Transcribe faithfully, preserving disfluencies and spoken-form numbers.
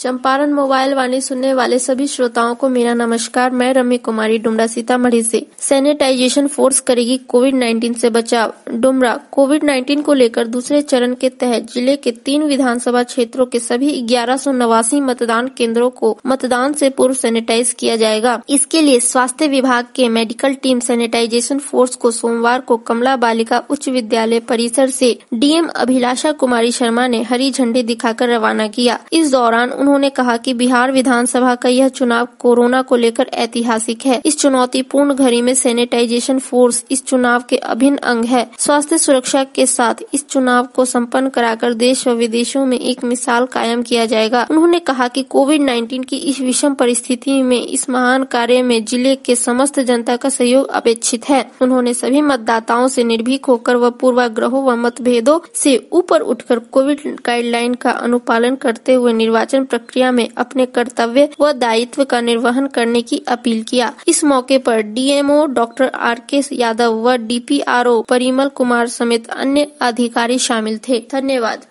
Champaran mobile वाणी सुनने वाले सभी श्रोताओं को मेरा नमस्कार। मैं रम्य कुमारी डुमरा सीतामढ़ी से। सैनिटाइजेशन फोर्स करेगी कोविड नाइन्टीन से बचाव। डुमरा कोविड नाइन्टीन को लेकर दूसरे चरण के तहत जिले के तीन विधानसभा क्षेत्रों के सभी ग्यारह सौ नवासी मतदान केंद्रों को मतदान से पूर्व सैनिटाइज किया जाएगा। इसके लिए स्वास्थ्य विभाग के मेडिकल टीम सैनिटाइजेशन फोर्स को सोमवार को कमला बालिका उच्च विद्यालय परिसर से डीएम अभिलाषा कुमारी शर्मा ने हरी झंडी दिखाकर रवाना किया। इस दौरान उन्होंने कहा कि बिहार विधानसभा का यह चुनाव कोरोना को लेकर ऐतिहासिक है। इस चुनौतीपूर्ण घड़ी में सैनिटाइजेशन फोर्स इस चुनाव के अभिन्न अंग है। स्वास्थ्य सुरक्षा के साथ इस चुनाव को संपन्न कराकर देश व विदेशों में एक मिसाल कायम किया जाएगा। उन्होंने कहा कि कोविड नाइन्टीन की इस विषम परिस्थिति में इस महान कार्य में जिले के समस्त जनता का सहयोग अपेक्षित है। उन्होंने सभी मतदाताओं से निर्भीक होकर व पूर्वाग्रहों व मतभेदों से ऊपर उठकर कोविड गाइडलाइन का अनुपालन करते हुए निर्वाचन प्रक्रिया में अपने कर्तव्य व दायित्व का निर्वहन करने की अपील किया। इस मौके पर डीएमओ डॉक्टर आर के यादव व डीपीआरओ परिमल कुमार समेत अन्य अधिकारी शामिल थे। धन्यवाद।